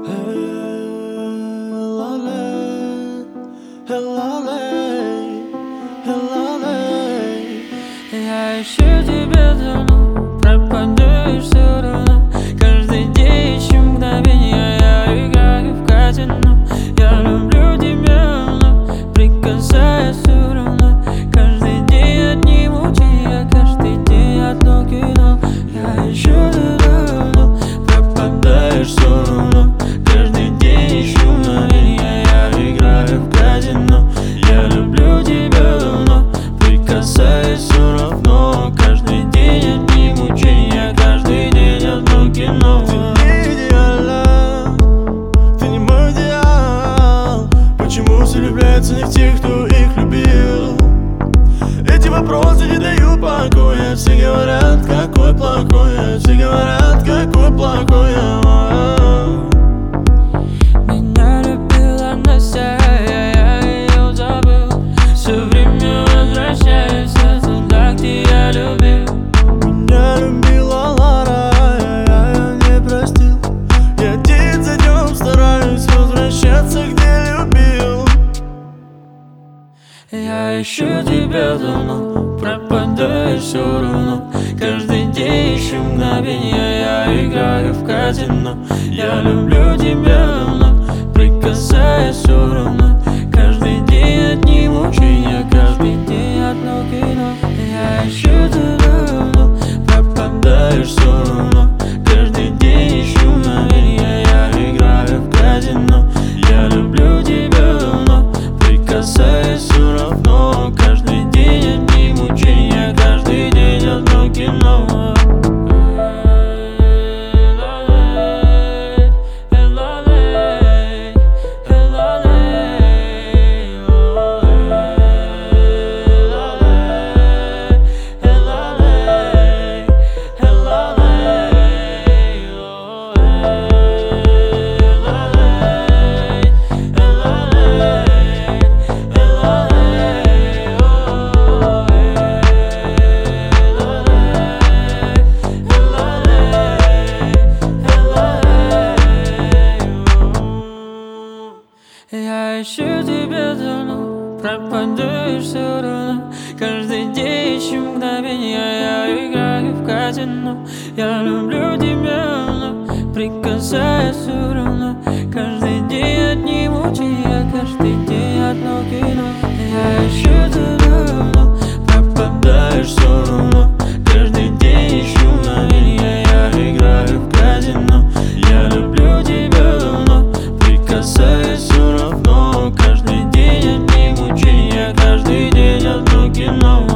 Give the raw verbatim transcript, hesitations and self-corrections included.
Я ищу тебя давно, пропадаешь все равно. Каждый день ищу мгновенья, я играю в казино. Я люблю тебя, но прикасаясь все равно. Каждый день одни мучения, каждый день одно кино. Я ищу тебя давно, пропадаешь все равно. Каждый день ищу мгновенья, я играю в казино. Я люблю тебя давно, прикасаясь все равно. Каждый день одни мучения, каждый день одно кино. Ты не идеальна, ты не мой идеал. Почему все влюбляются не в тех, кто их любил? Эти вопросы не дают покоя. Все говорят, какой плохой я. Все говорят, какой плохой я. Меня любила Настя, я ее забыл. Все время возвращаюсь туда, где я любил. Меня любила Лара, я ее не простил. Я день за днем стараюсь возвращаться, где любил. Я ищу тебя давно, пропадаешь все равно. Каждый день ищу мгновенья, я играю в казино. Я люблю тебя давно, прикасаясь все равно. Каждый день одни мучения, каждый день одно кино. Я ищу тебя давно, пропадаешь все равно. Каждый день ищу мгновенья, я играю в казино. Я люблю тебя давно, прикасаясь все равно. Каждый день одни мучения, каждый день одно кино. Я ищу тебя давно, пропадаешь все равно. Каждый день ищу мгновенья, я играю в казино. Я люблю тебя, но прикасаясь все равно. Каждый день одни мучения, каждый день одно кино. Я ищу тебя давно, пропадаешь все равно. Каждый день ищу мгновенья, я играю в казино. Я люблю тебя давно, прикасаясь все равно. Каждый день одни мучения, каждый день одно кино.